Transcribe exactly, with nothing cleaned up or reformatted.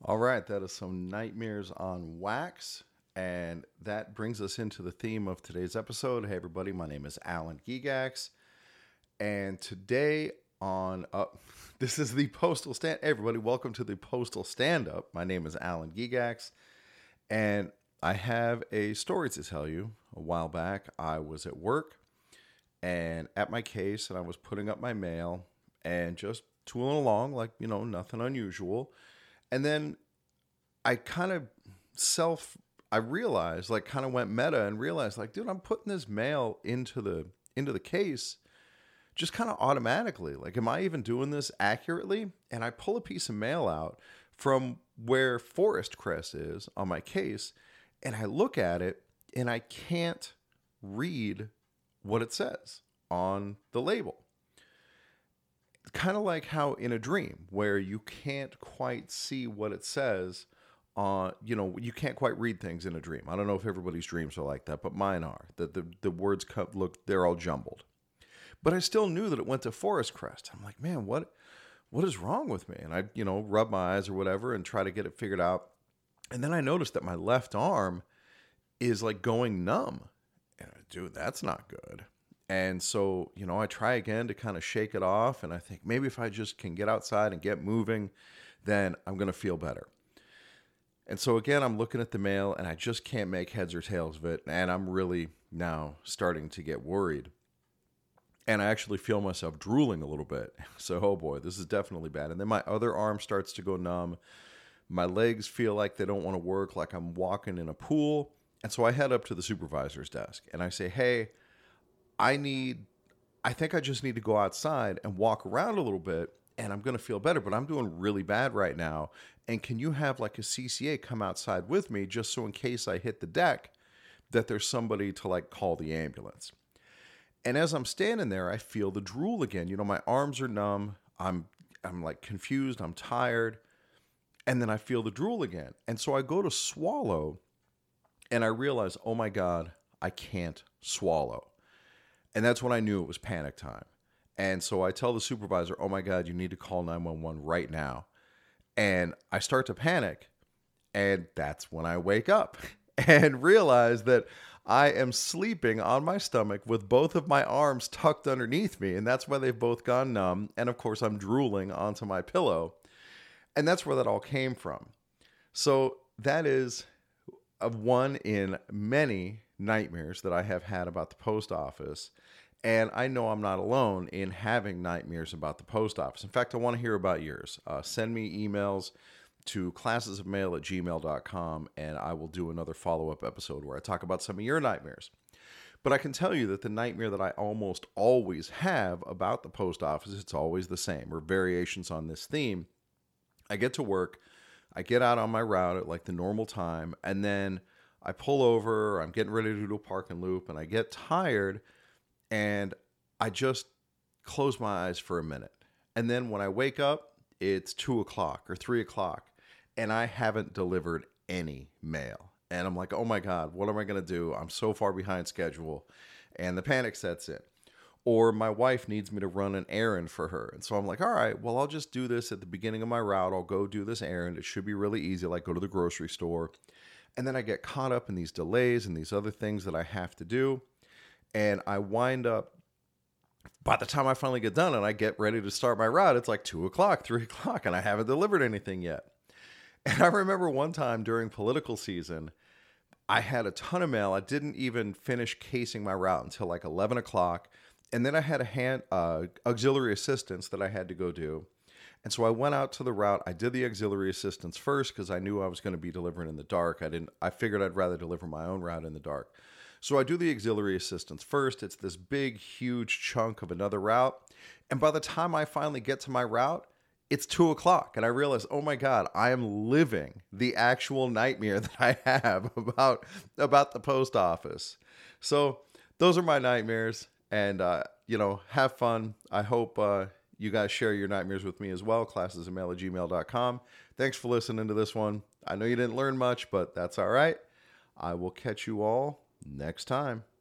All right, that is some Nightmares on Wax. And that brings us into the theme of today's episode. Hey, everybody, my name is Alan Gigax. And today on, uh, this is the Postal Stand. Hey, everybody, welcome to the Postal Stand Up. My name is Alan Gigax. And I have a story to tell you. A while back, I was at work and at my case, and I was putting up my mail and just tooling along like, you know, nothing unusual. And then I kind of self, I realized, like, kind of went meta and realized, like, dude, I'm putting this mail into the into the case just kind of automatically. Like, am I even doing this accurately? And I pull a piece of mail out from where Forest Crest is on my case, and I look at it, and I can't read what it says on the label. Kind of like how in a dream where you can't quite see what it says on, you know, you can't quite read things in a dream. I don't know if everybody's dreams are like that, but mine are. That the, the words come, look, they're all jumbled. But I still knew that it went to Forest Crest. I'm like, man, what what is wrong with me? And I, you know, rub my eyes or whatever and try to get it figured out. And then I noticed that my left arm is like going numb. And I, dude, that's not good. And so, you know, I try again to kind of shake it off. And I think maybe if I just can get outside and get moving, then I'm going to feel better. And so again, I'm looking at the mail and I just can't make heads or tails of it. And I'm really now starting to get worried. And I actually feel myself drooling a little bit. So, oh boy, this is definitely bad. And then my other arm starts to go numb. My legs feel like they don't want to work, like I'm walking in a pool. And so I head up to the supervisor's desk and I say, hey, I need, I think I just need to go outside and walk around a little bit and I'm going to feel better, but I'm doing really bad right now. And can you have like a C C A come outside with me just so in case I hit the deck that there's somebody to like call the ambulance? And as I'm standing there, I feel the drool again. You know, my arms are numb. I'm, I'm like confused. I'm tired. And then I feel the drool again. And so I go to swallow and I realize, oh my God, I can't swallow. And that's when I knew it was panic time. And so I tell the supervisor, oh my God, you need to call nine one one right now. And I start to panic. And that's when I wake up and realize that I am sleeping on my stomach with both of my arms tucked underneath me. And that's why they've both gone numb. And of course, I'm drooling onto my pillow. And that's where that all came from. So that is a one in many nightmares that I have had about the post office. And I know I'm not alone in having nightmares about the post office. In fact, I want to hear about yours. Uh, send me emails to classesofmail at gmail dot com, and I will do another follow-up episode where I talk about some of your nightmares. But I can tell you that the nightmare that I almost always have about the post office, it's always the same, or variations on this theme. I get to work, I get out on my route at like the normal time, and then I pull over, I'm getting ready to do a park and loop, and I get tired, and I just close my eyes for a minute. And then when I wake up, it's two o'clock or three o'clock, and I haven't delivered any mail. And I'm like, oh my God, what am I going to do? I'm so far behind schedule, and the panic sets in. Or my wife needs me to run an errand for her. And so I'm like, all right, well, I'll just do this at the beginning of my route. I'll go do this errand. It should be really easy, like go to the grocery store. And then I get caught up in these delays and these other things that I have to do. And I wind up, by the time I finally get done and I get ready to start my route, it's like two o'clock, three o'clock, and I haven't delivered anything yet. And I remember one time during political season, I had a ton of mail. I didn't even finish casing my route until like eleven o'clock. And then I had a hand uh, auxiliary assistance that I had to go do. And so I went out to the route. I did the auxiliary assistance first because I knew I was going to be delivering in the dark. I didn't. I figured I'd rather deliver my own route in the dark. So I do the auxiliary assistance first. It's this big, huge chunk of another route. And by the time I finally get to my route, it's two o'clock. And I realize, oh my God, I am living the actual nightmare that I have about, about the post office. So those are my nightmares. And, uh, you know, have fun. I hope uh, you guys share your nightmares with me as well. classesofmail at gmail dot com. Thanks for listening to this one. I know you didn't learn much, but that's all right. I will catch you all next time.